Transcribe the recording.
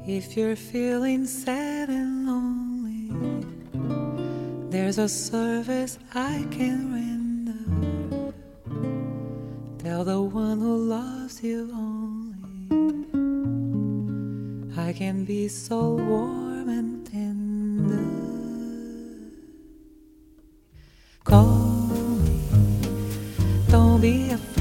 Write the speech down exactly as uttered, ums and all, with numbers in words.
If you're feeling sad and lonely, there's a service I can render. Tell the one who loves you only, I can be so warm and tender. Call me, don't be afraid.